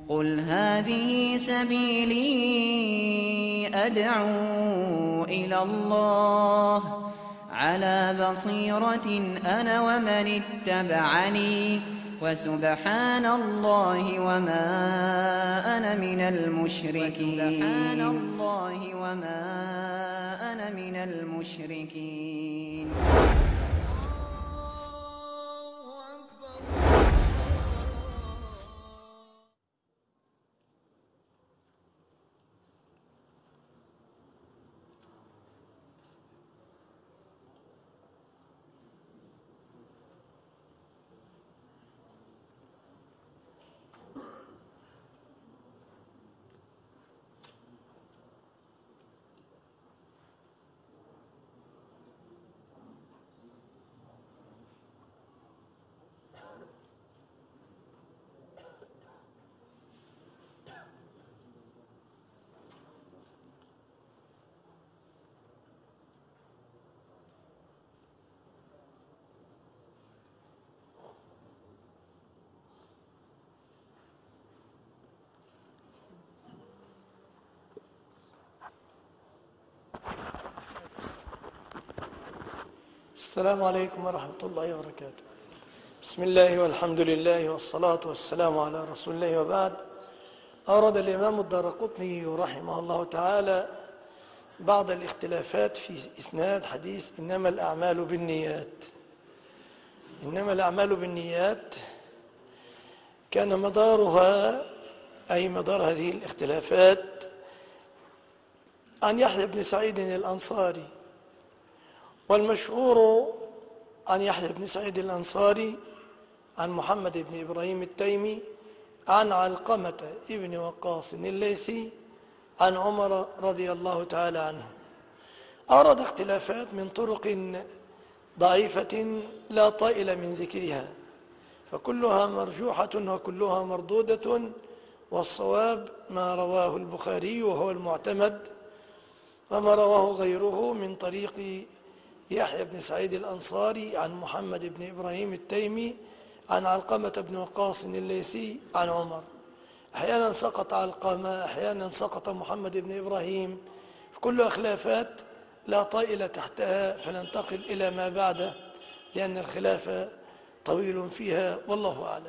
قُلْ هَٰذِهِ سَبِيلِي أَدْعُو إِلَى اللَّهِ ۚ عَلَىٰ بَصِيرَةٍ أَنَا وَمَنِ اتَّبَعَنِي ۖ وَسُبْحَانَ اللَّهِ وَمَا أَنَا مِنَ الْمُشْرِكِينَ. السلام عليكم ورحمة الله وبركاته. بسم الله والحمد لله والصلاة والسلام على رسول الله، وبعد. أورد الإمام الدارقطني رحمه الله تعالى بعض الاختلافات في إسناد حديث إنما الأعمال بالنيات. إنما الأعمال بالنيات كان مدارها، أي مدار هذه الاختلافات، عن يحيى بن سعيد الأنصاري، والمشهور عن يحيى بن سعيد الأنصاري عن محمد بن إبراهيم التيمي عن علقمة ابن وقاص الليثي عن عمر رضي الله تعالى عنه. أورد اختلافات من طرق ضعيفة لا طائل من ذكرها، فكلها مرجوحة وكلها مردودة، والصواب ما رواه البخاري وهو المعتمد، وما رواه غيره من طريق يحيى بن سعيد الأنصاري عن محمد بن إبراهيم التيمي عن علقمة بن وقاص الليثي عن عمر. أحيانا سقط علقمة، أحيانا سقط محمد بن إبراهيم، كلها خلافات لا طائل تحتها، فننتقل إلى ما بعده لأن الخلاف طويل فيها، والله أعلم.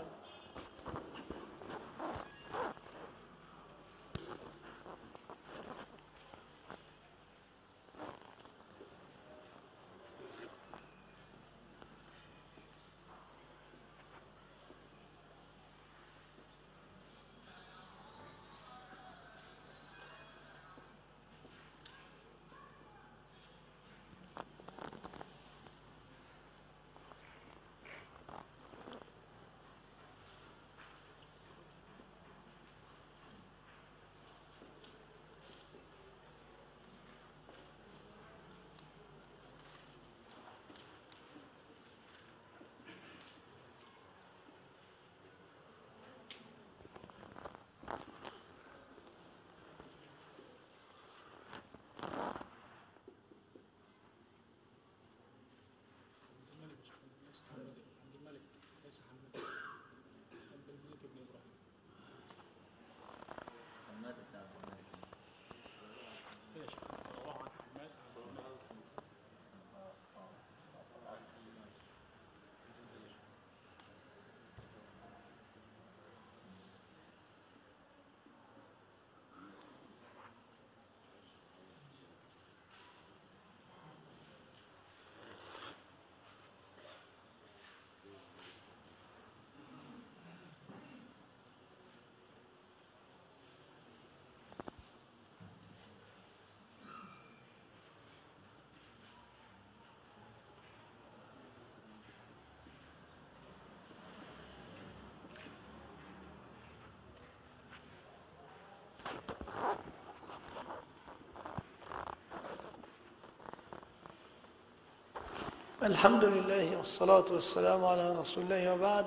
الحمد لله والصلاة والسلام على رسول الله، وبعد.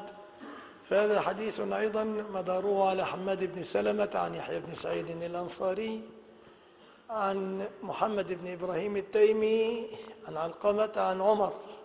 فهذا حديث أيضا مداره على حماد بن سلمة عن يحيى بن سعيد الأنصاري عن محمد بن إبراهيم التيمي عن علقمة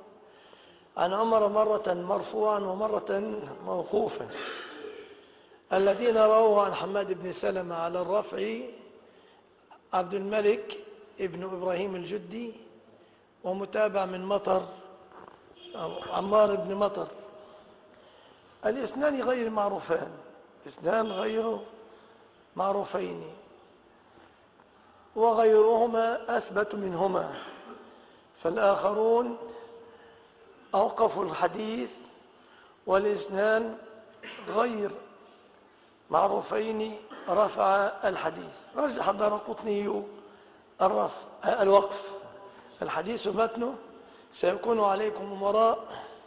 عن عمر مرة مرفوعا ومرة موقوفا. الذين رووا عن حماد بن سلمة على الرفع عبد الملك ابن إبراهيم الجدي، ومتابع من مطر أو عمار بن مطر. الاثنان غير معروفان، اثنان غير معروفين، وغيرهما أثبت منهما، فالآخرون أوقفوا الحديث، والاثنان غير معروفين رفع الحديث. رجح الدارقطني الوقف. الحديث متنه: سيكون عليكم أمراء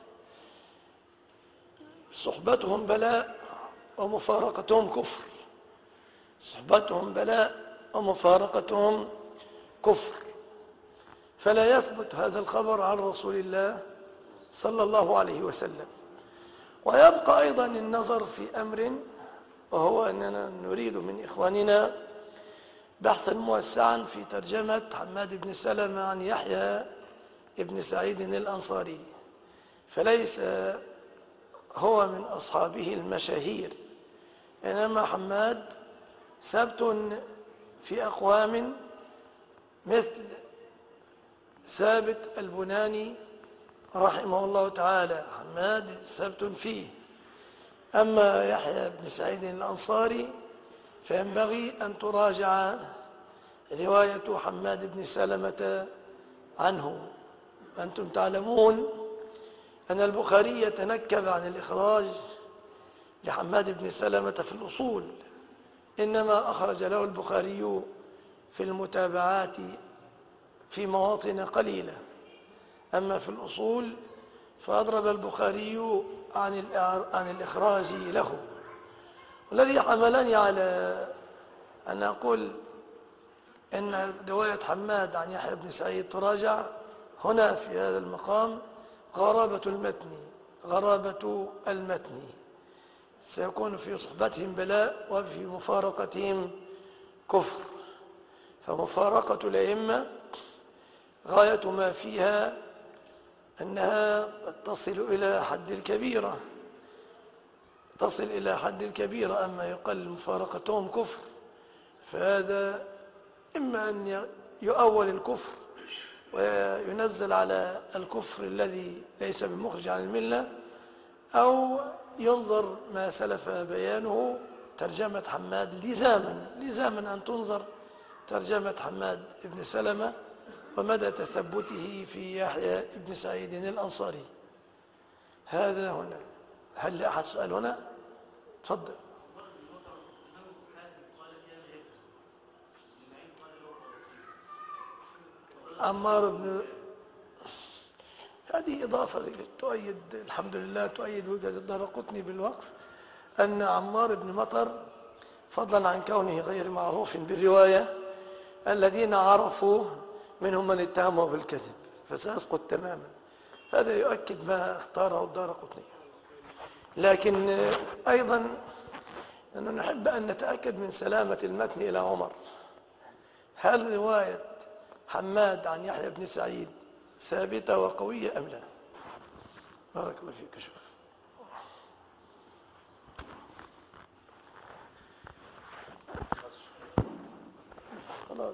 صحبتهم بلاء ومفارقتهم كفر، صحبتهم بلاء ومفارقتهم كفر. فلا يثبت هذا الخبر عن رسول الله صلى الله عليه وسلم. ويبقى أيضا النظر في أمر، وهو أننا نريد من إخواننا بحثا موسعا في ترجمة حماد بن سلمة عن يحيى بن سعيد الأنصاري، فليس هو من أصحابه المشاهير، إنما حماد ثبت في أقوام مثل ثابت البناني رحمه الله تعالى، حماد ثبت فيه. أما يحيى بن سعيد الأنصاري فينبغي أن تراجع رواية حماد بن سلمة عنه. أنتم تعلمون أن البخاري يتنكب عن الإخراج لحماد بن سلمة في الأصول، إنما أخرج له البخاري في المتابعات في مواطن قليلة. أما في الأصول فأضرب البخاري عن الإخراج له. والذي حملني على أن أقول إن رواية حماد عن يحيى بن سعيد تراجع هنا في هذا المقام غرابة المتن. سيكون في صحبتهم بلاء وفي مفارقتهم كفر. فمفارقة الأئمة غاية ما فيها أنها تصل إلى حد الكبيرة، أما يقل مفارقتهم كفر فهذا إما أن يؤول الكفر وينزل على الكفر الذي ليس بمخرج عن الملة، أو ينظر ما سلف بيانه ترجمة حماد لزاما أن تنظر ترجمة حماد بن سلمة ومدى تثبته في يحيى بن سعيد الأنصاري. هذا هنا. هل لأحد سؤال هنا؟ تفضل. عمار بن، هذه إضافة تؤيد الحمد لله، تؤيد وجهة الدارقطني بالوقف، أن عمار بن مطر فضلا عن كونه غير معروف بالرواية الذين عرفوا منهم من اتهمه بالكذب، فسيسقط تماما. هذا يؤكد ما اختاره الدارقطني. لكن أيضا أننا نحب أن نتأكد من سلامة المتن إلى عمر. هل رواية حماد عن يحيى بن سعيد ثابتة وقوية أم لا؟ بارك الله فيك. شوف خلاص.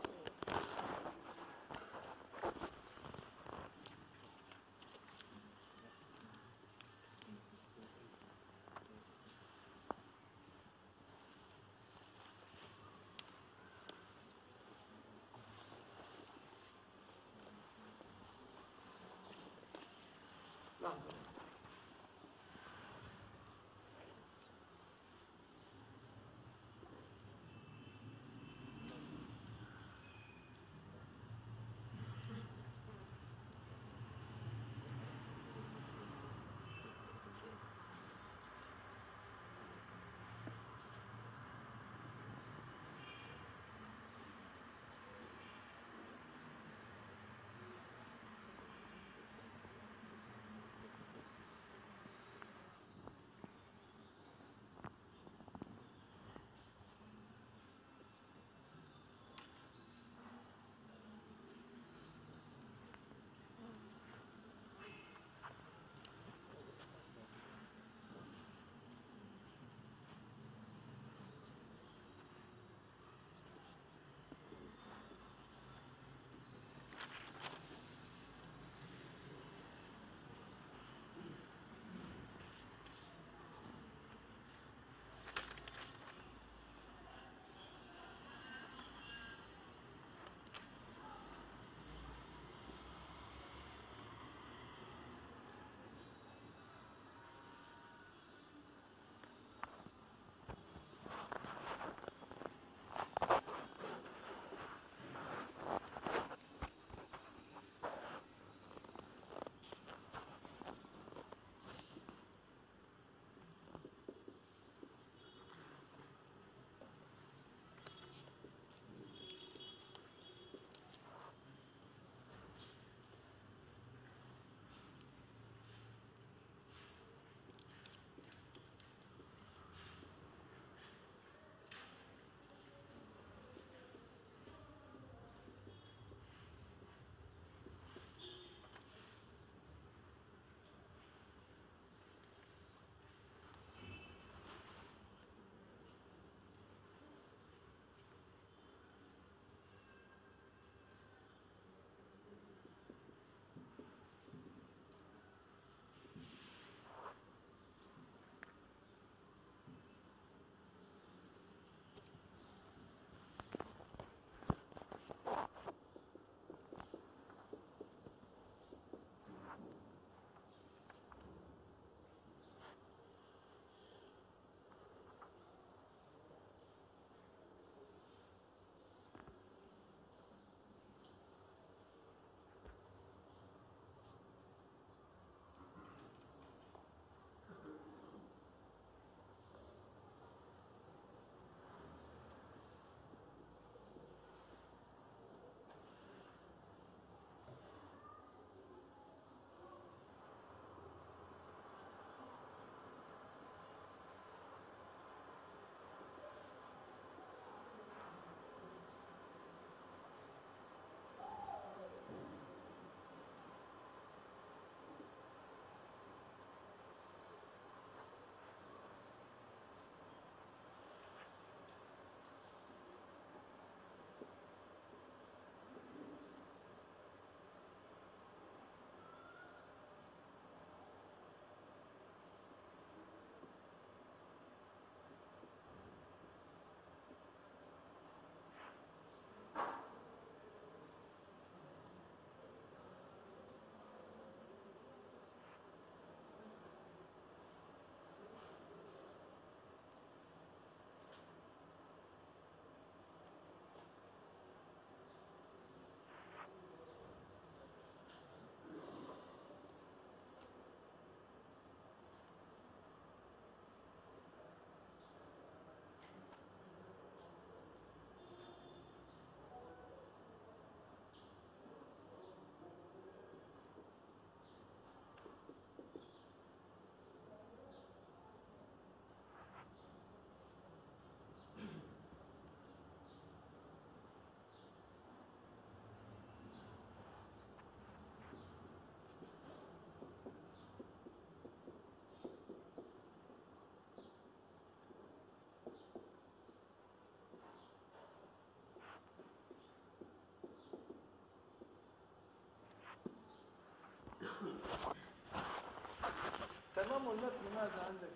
ماذا عندك؟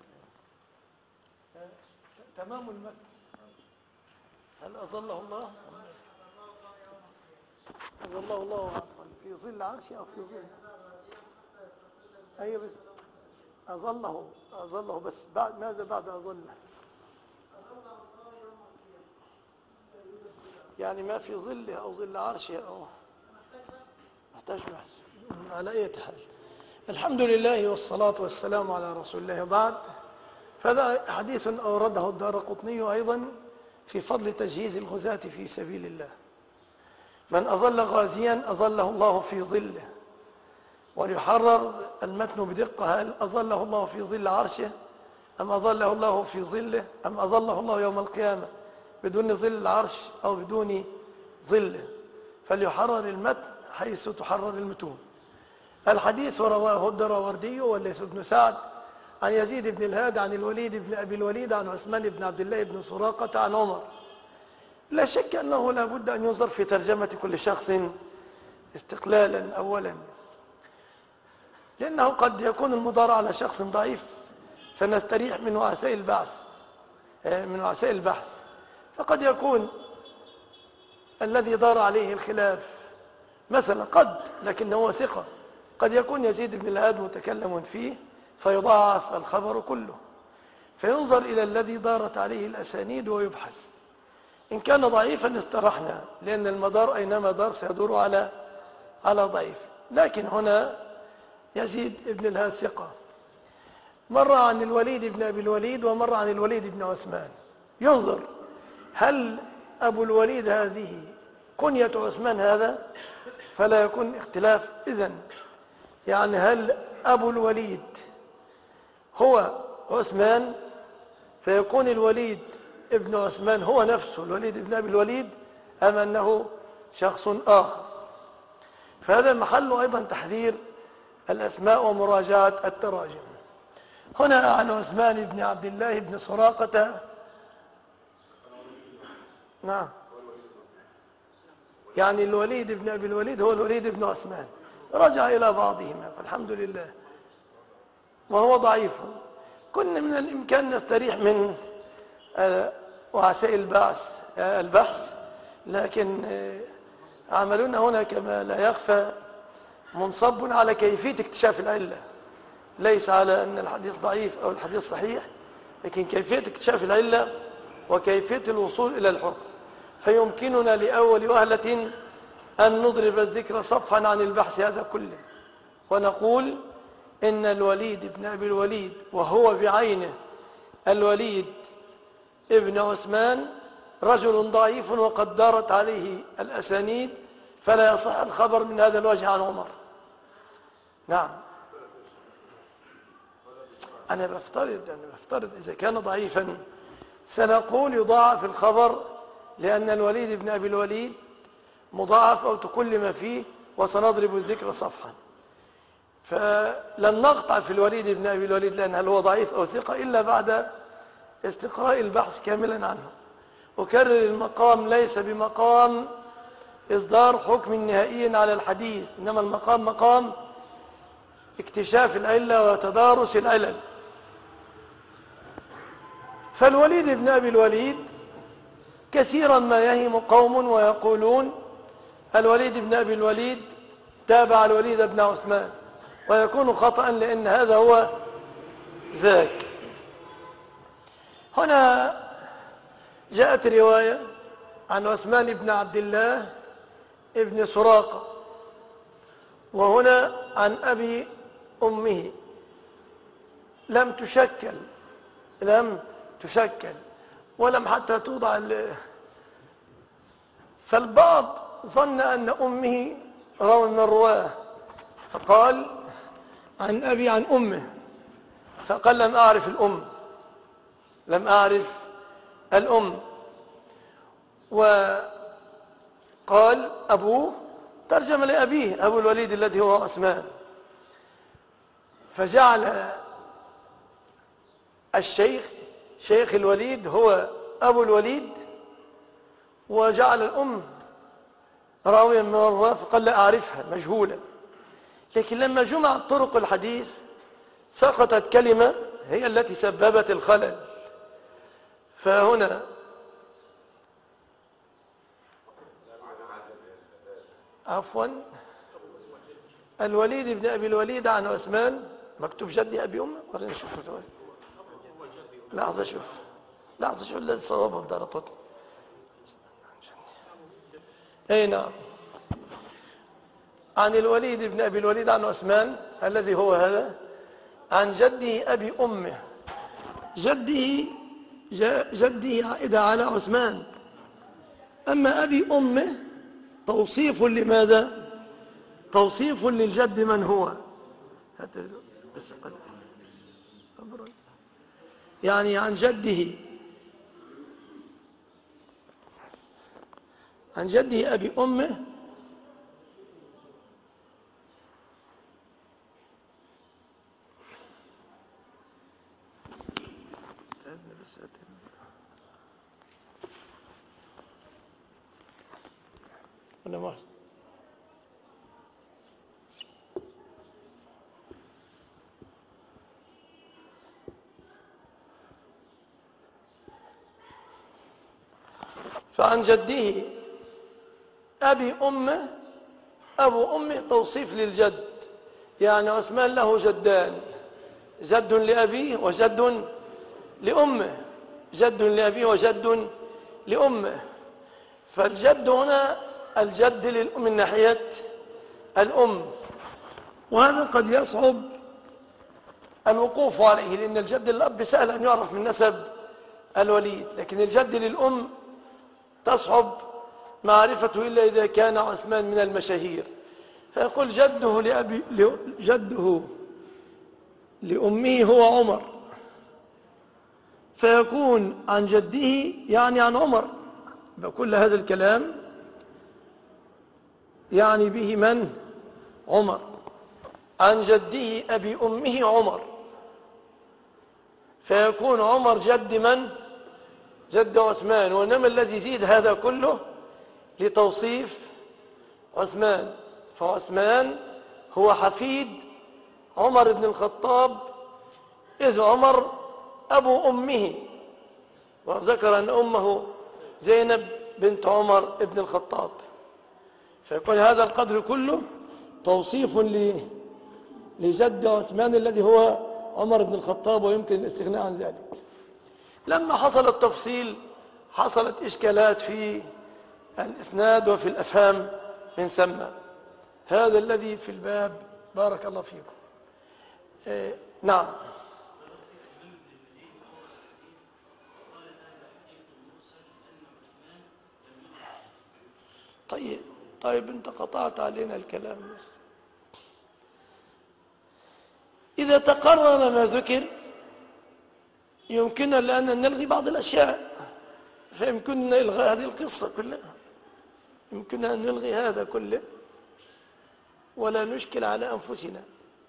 تمام المتن. هل أظله الله؟ أظله الله عفوا في ظل عرشه أو في ظل؟ أي بس أظله بس بعد ماذا بعد أظله؟ يعني ما في ظله أو ظل عرشه أو محتاج بحث على أي حال. الحمد لله والصلاة والسلام على رسول الله وبعد. فهذا حديث أورده الدارقطني أيضا في فضل تجهيز الغزاة في سبيل الله. من أظل غازيا أظله الله في ظله. وليحرر المتن بدقة: هل أظله الله في ظل عرشه أم أظله الله في ظله أم أظله الله يوم القيامة بدون ظل العرش أو بدون ظله؟ فليحرر المتن حيث تحرر المتون. الحديث رواه الدراوردي والليث بن سعد عن يزيد بن الهاد عن الوليد بن أبي الوليد عن عثمان بن عبد الله بن سراقة عن عمر. لا شك أنه لا بد أن ينظر في ترجمة كل شخص استقلالا أولا، لأنه قد يكون المدار على شخص ضعيف فنستريح من وعساء البحث، فقد يكون الذي دار عليه الخلاف مثلا لكنه ثقة، قد يكون يزيد بن الهاد متكلم فيه فيضاعف الخبر كله، فينظر إلى الذي دارت عليه الأسانيد ويبحث. إن كان ضعيفا استرحنا، لأن المدار أينما دار سيدور على ضعيف. لكن هنا يزيد بن الهاد ثقة، مر عن الوليد بن أبي الوليد ومر عن الوليد بن عثمان. ينظر هل أبو الوليد هذه كنية عثمان هذا، فلا يكون اختلاف إذن. يعني هل أبو الوليد هو عثمان فيكون الوليد ابن عثمان هو نفسه الوليد بن أبي الوليد أم أنه شخص آخر؟ فهذا محل أيضا تحذير الأسماء ومراجعة التراجم. هنا عن عثمان بن عبد الله بن سراقة. نعم، يعني الوليد بن أبي الوليد هو الوليد بن عثمان، رجع إلى بعضهما فالحمد لله، وهو ضعيف. كنا من الإمكان نستريح من وعساء البحث، لكن عملنا هنا كما لا يخفى منصب على كيفية اكتشاف العلة، ليس على أن الحديث ضعيف أو الحديث صحيح، لكن كيفية اكتشاف العلة وكيفية الوصول إلى الحكم. فيمكننا لأول وهلة أن نضرب الذكر صفحا عن البحث هذا كله، ونقول إن الوليد بن أبي الوليد وهو بعينه الوليد ابن عثمان رجل ضعيف وقد دارت عليه الأسانيد، فلا يصح الخبر من هذا الوجه عن عمر. نعم، أنا بفترض إذا كان ضعيفا سنقول يضاعف الخبر، لأن الوليد بن أبي الوليد مضاعف أو تكلم فيه، وسنضرب الذكر صفحا. فلن نقطع في الوليد بن أبي الوليد لأن هل هو ضعيف أو ثقة إلا بعد استقراء البحث كاملا عنه. أكرر، المقام ليس بمقام إصدار حكم نهائي على الحديث، إنما المقام مقام اكتشاف العلة وتدارس العلل. فالوليد بن أبي الوليد كثيرا ما يهم قوم ويقولون الوليد بن أبي الوليد تابع الوليد بن عثمان، ويكون خطأ لأن هذا هو ذاك. هنا جاءت رواية عن عثمان بن عبد الله ابن سراقة، وهنا عن أبي أمه، لم تشكل ولم حتى توضع فالبعض ظن أن أمه راوي من الرواه، فقال عن أبي عن أمه، فقال لم أعرف الأم، وقال أبوه، ترجم لأبيه أبو الوليد الذي هو عثمان، فجعل شيخ الوليد هو أبو الوليد، وجعل الأم راويا من الرواه، فقال لا أعرفها مجهولة. لكن لما جمعت طرق الحديث سقطت كلمة هي التي سببت الخلل. فهنا عفوا الوليد بن أبي الوليد عن عثمان، مكتوب جدي أبي أمه. ورينا نشوف لحظة شوف الذي صوابه بدار قطن. أي نعم، عن الوليد بن أبي الوليد عن عثمان الذي هو هذا، عن جده أبي أمه. جده عائدة على عثمان، أما أبي أمه توصيف لماذا؟ توصيف للجد من هو، يعني عن جده أبي أمه فعن جده أبي أمه، أبو أمه توصيف للجد، يعني عثمان له جدان، جد لأبيه وجد لأمه، جد لأبيه وجد لأمه. فالجد هنا الجد من ناحية الأم، وهذا قد يصعب الوقوف عليه، لأن الجد للأب سهل أن يعرف من نسب الوليد، لكن الجد للأم تصعب معرفته إلا إذا كان عثمان من المشاهير. فيقول جده لأمه هو عمر، فيكون عن جده يعني عن عمر، بكل هذا الكلام يعني به من؟ عمر. عن جده أبي أمه عمر، فيكون عمر جد من؟ جد عثمان. وإنما الذي يزيد هذا كله لتوصيف عثمان، فعثمان هو حفيد عمر بن الخطاب، إذ عمر أبو أمه، وذكر أن أمه زينب بنت عمر بن الخطاب. فيكون هذا القدر كله توصيف لجد عثمان الذي هو عمر بن الخطاب، ويمكن الاستغناء عن ذلك. لما حصل التفصيل حصلت إشكالات في الإسناد وفي الأفهام من ثم. هذا الذي في الباب. بارك الله فيكم. نعم. طيب انت قطعت علينا الكلام بس. إذا تقرر ما ذكر يمكننا لأن نلغي بعض الأشياء، فيمكننا إلغاء هذه القصة كلها، يمكننا أن نلغي هذا كله ولا نشكل على أنفسنا.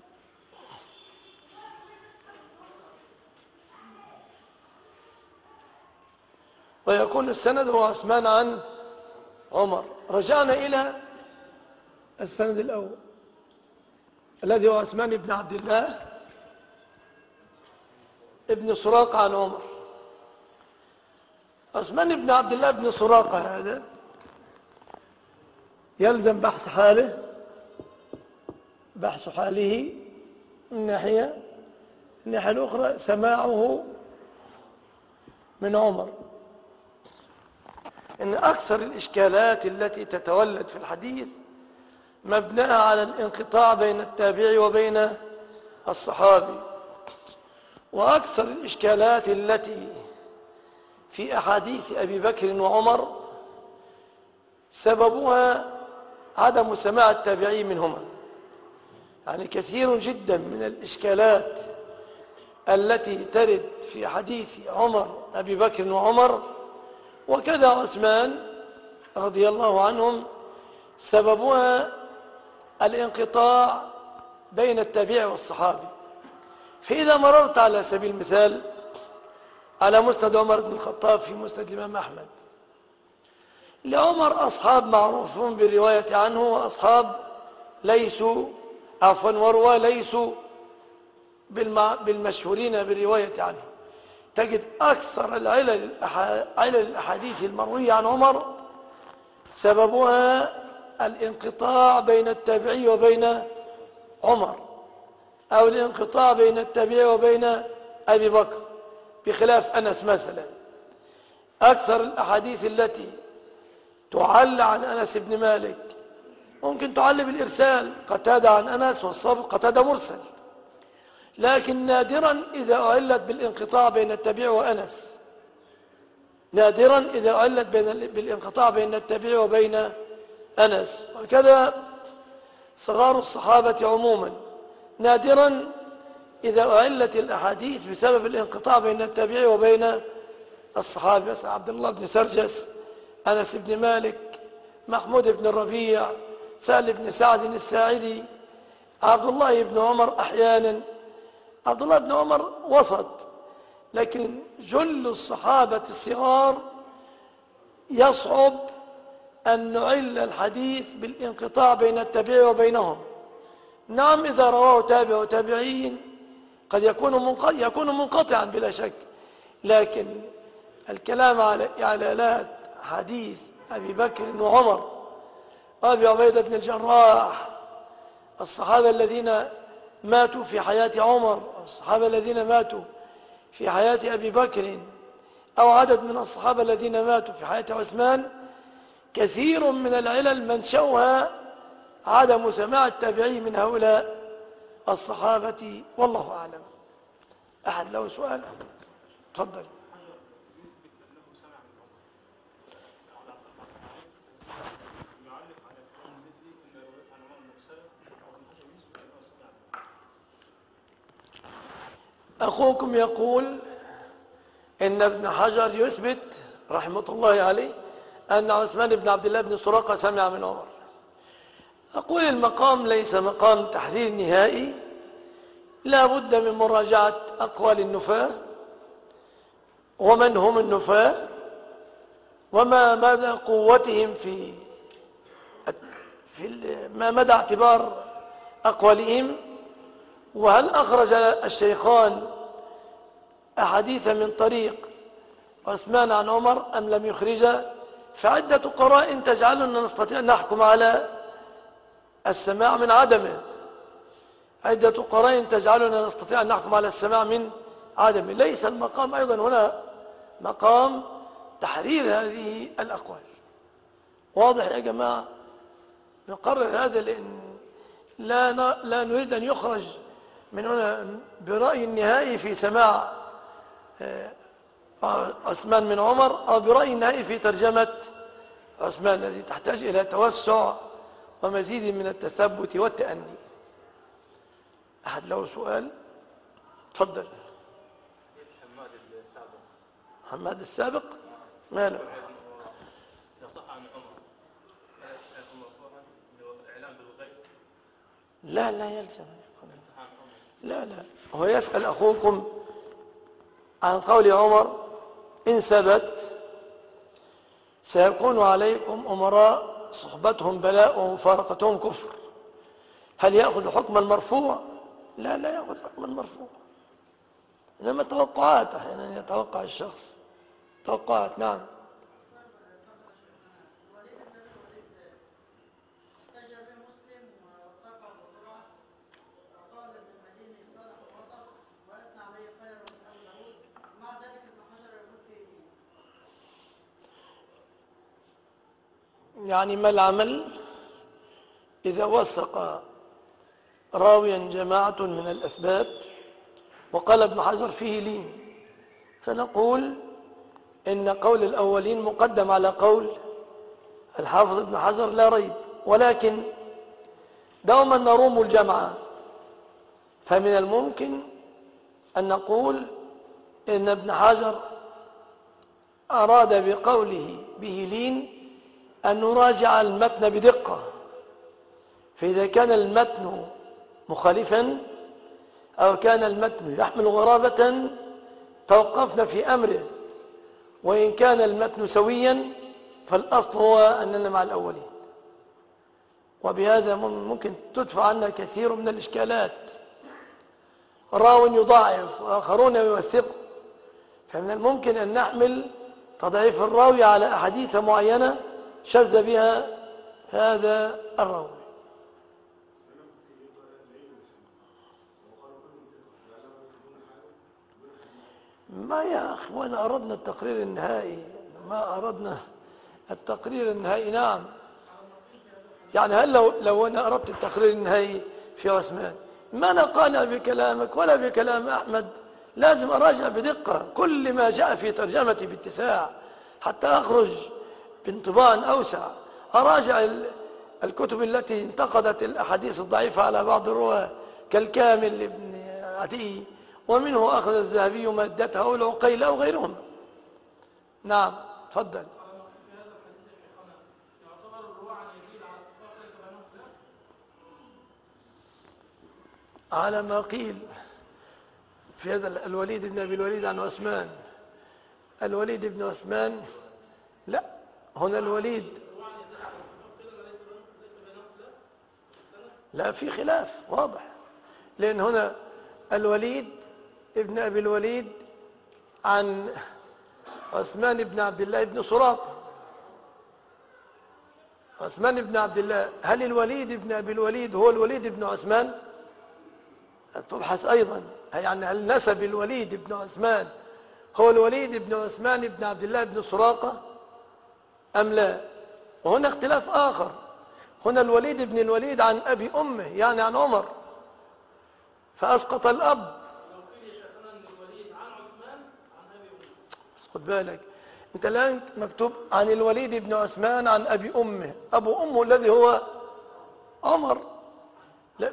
ويكون السند هو عثمان عن عمر. رجعنا إلى السند الأول الذي هو عثمان بن عبد الله ابن سراقة عن عمر. عثمان بن عبد الله بن سراقة هذا يلزم بحث حاله من الناحية الأخرى سماعه من عمر. إن أكثر الإشكالات التي تتولد في الحديث مبناها على الانقطاع بين التابعي وبين الصحابي، وأكثر الإشكالات التي في أحاديث أبي بكر وعمر سببها عدم سماع التابعي منهما. يعني كثير جدا من الإشكالات التي ترد في حديث أبي بكر وعمر وكذا عثمان رضي الله عنهم سببها الانقطاع بين التابعي والصحابي. فإذا مررت على سبيل المثال على مسند عمر بن الخطاب في مسند الإمام أحمد، لعمر أصحاب معروفون بالرواية عنه وأصحاب ليسوا وروى ليسوا بالمشهورين بالرواية عنه، تجد أكثر علل الأحاديث المروية عن عمر سببها الانقطاع بين التابعي وبين عمر، أو الانقطاع بين التابعي وبين أبي بكر، بخلاف أنس مثلا. أكثر الأحاديث التي تعل عن أنس بن مالك ممكن تعل بالإرسال، قتادة عن أنس والصبر قتادة مرسل، لكن نادرا إذا أعلت بالانقطاع بين التابع وأنس، نادرا إذا أعلت بالانقطاع بين التابع وبين أنس. وكذا صغار الصحابة عموما نادرا إذا أعلت الأحاديث بسبب الانقطاع بين التابع وبين الصحابة، مثل عبد الله بن سرجس، أنس بن مالك، محمود بن الربيع، سهل بن سعد الساعدي، عبد الله بن عمر أحيانا. عبد الله بن عمر وسط، لكن جل الصحابة الصغار يصعب أن نعل الحديث بالانقطاع بين التابع وبينهم. نعم إذا رواه تابع وتابعين قد يكون منقطعا بلا شك، لكن الكلام على إعلالات حديث أبي بكر وعمر وأبي عبيدة بن الجراح، الصحابة الذين ماتوا في حياة عمر، الصحابة الذين ماتوا في حياة أبي بكر، أو عدد من الصحابة الذين ماتوا في حياة عثمان، كثير من العلل منشأها عدم سماع التابعي من هؤلاء الصحابة، والله أعلم. أحد له سؤال؟ تفضل. أخوكم يقول إن ابن حجر يثبت رحمة الله عليه أن عثمان بن عبد الله بن سراقة سمع من عمر. أقول المقام ليس مقام تحديد نهائي، لا بد من مراجعة أقوال النفاة ومن هم النفاة وما مدى قوتهم ما مدى اعتبار أقوالهم، وهل أخرج الشيخان أحاديث من طريق عثمان عن عمر أم لم يخرج. فعدة قرائن تجعلنا نستطيع أن نحكم على السماع من عدمه، عدة قرائن تجعلنا نستطيع أن نحكم على السماع من عدمه. ليس المقام أيضا هنا مقام تحرير هذه الأقوال. واضح يا جماعة؟ نقرر هذا لأن لا نريد أن يخرج من هنا برأي النهائي في سماع عثمان من عمر، أو برأي النهائي في ترجمة عثمان، الذي تحتاج إلى توسع ومزيد من التثبت والتأني. أحد له سؤال؟ تفضل. حماد السابق ماله؟ لا يلزم. لا هو يسأل أخوكم عن قول عمر إن ثبت سيكون عليكم أمراء صحبتهم بلاء ومفارقتهم كفر، هل يأخذ حكم المرفوع؟ لا يأخذ حكم المرفوع، إنما توقعات، أحيانا يتوقع الشخص توقعات. نعم. يعني ما العمل إذا وثق راويا جماعة من الأثبات وقال ابن حجر فيه لين، فنقول إن قول الأولين مقدم على قول الحافظ ابن حجر لا ريب، ولكن دوما نروم الجمع، فمن الممكن أن نقول إن ابن حجر أراد بقوله به لين أن نراجع المتن بدقة، فإذا كان المتن مخالفا أو كان المتن يحمل غرابة توقفنا في أمره، وإن كان المتن سويا فالأصل هو أننا مع الأولين. وبهذا ممكن تدفع عنا كثير من الإشكالات، راو يضاعف وآخرون يوثقوا، فمن الممكن أن نحمل تضعيف الراوي على أحاديث معينة شذ بها هذا الراوي. ما يا أخوانا أردنا التقرير النهائي، ما أردنا التقرير النهائي. نعم، يعني هل لو أنا أردت التقرير النهائي في عثمان ما نقانا بكلامك ولا بكلام أحمد، لازم أراجع بدقة كل ما جاء في ترجمتي باتساع حتى أخرج بانطباع أوسع. أراجع الكتب التي انتقدت الأحاديث الضعيفة على بعض الرواة كالكامل لابن عدي، ومنه أخذ الذهبي مادته أو العقيل أو غيرهم. نعم تفضل. على ما قيل في هذا الوليد بن أبي الوليد عن عثمان، الوليد بن عثمان، لا هنا الوليد، لا في خلاف واضح، لأن هنا الوليد ابن أبي الوليد عن عثمان بن عبد الله بن سراقة. عثمان بن عبد الله، هل الوليد ابن أبي الوليد هو الوليد بن عثمان؟ تبحث أيضا، يعني هل نسب الوليد بن عثمان هو الوليد بن عثمان بن عبد الله بن سراقة أم لا؟ وهنا اختلاف آخر، هنا الوليد بن الوليد عن أبي أمه يعني عن عمر فأسقط الأب. خد بالك انت الآن مكتوب عن الوليد بن عثمان عن أبي أمه، أبو أمه الذي هو عمر. لا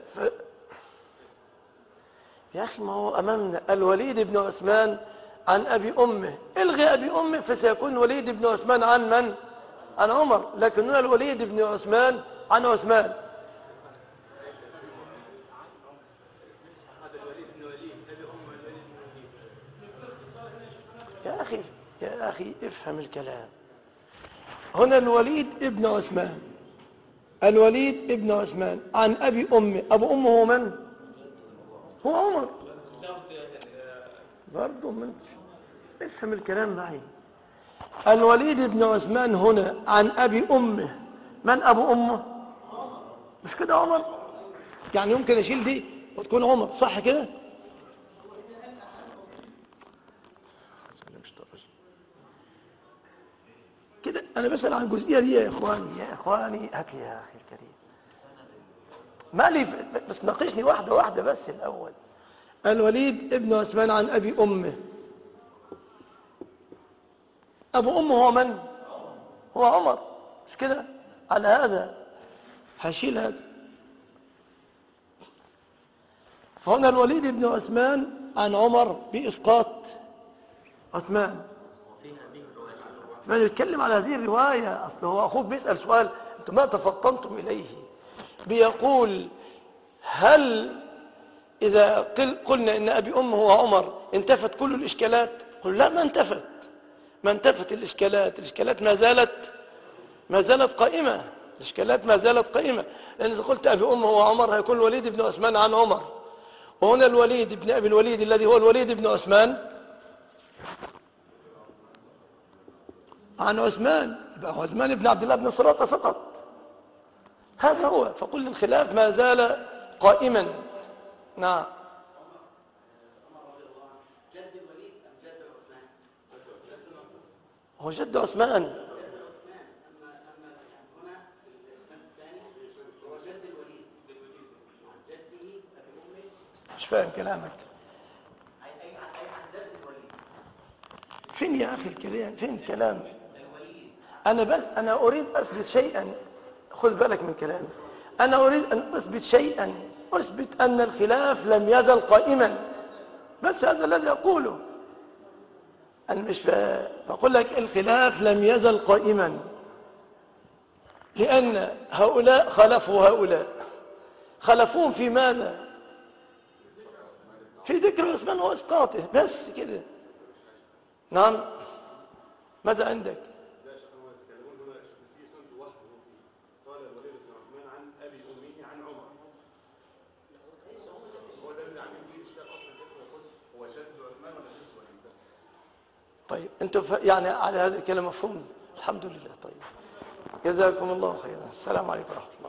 يا أخي ما هو أمامنا الوليد بن عثمان عن أبي أمه، الغي أبي أمه فسيكون الوليد بن عثمان عن من؟ عن عمر، لكن هنا الوليد بن عثمان عن عثمان. يا أخي افهم الكلام. هنا الوليد ابن عثمان، الوليد ابن عثمان عن أبي أمه، أبو أمه هو من؟ هو عمر برضو. من افهم الكلام معي. الوليد بن عثمان هنا عن أبي أمه، من أبو أمه؟ مش كده عمر؟ يعني يمكن أشيل دي وتكون عمر، صح كده؟ كده أنا بسأل عن الجزئية دي يا إخواني، يا إخواني هات لي يا أخي الكريم مالي، بس ناقشني واحدة واحدة بس الأول. الوليد ابن عثمان عن أبي أمه، أبو أمه هو من؟ هو عمر، مش كده؟ على هذا هشيل هذا. فهنا الوليد ابن عثمان عن عمر بإسقاط عثمان. ما نتكلم على هذه الرواية، أصل هو أخوك بيسأل سؤال أنتم ما تفطنتم إليه، بيقول هل إذا قلنا إن أبي أمه هو عمر انتفت كل الإشكالات؟ قل لا، ما انتفت الإشكالات، الإشكالات ما زالت قائمة، الإشكالات ما زالت قائمة، لأن إذا قلت أبي أمه هو عمر هيكون الوليد بن عثمان عن عمر، وهنا الوليد بن أبي الوليد الذي هو الوليد بن عثمان عن عثمان، عثمان بن عبد الله بن سراقة سقط. هذا هو، فكل الخلاف ما زال قائما. نعم. هو جد عثمان. مش فاهم كلامك. فين يا أخي الكلام؟ فين الكلام؟ أنا أريد أثبت شيئا، خذ بالك من كلامي. أنا أريد أن أثبت شيئا، أثبت أن الخلاف لم يزل قائما، بس هذا الذي أقوله. أنا مش بقول لك الخلاف لم يزل قائما، لأن هؤلاء خلفوا هؤلاء، خلفوهم في ماذا؟ في ذكر عثمان وإسقاطه بس كده. نعم. ماذا عندك؟ طيب انتوا يعني على هذا الكلام مفهوم؟ الحمد لله. طيب جزاكم الله خيرا. السلام عليكم ورحمة الله.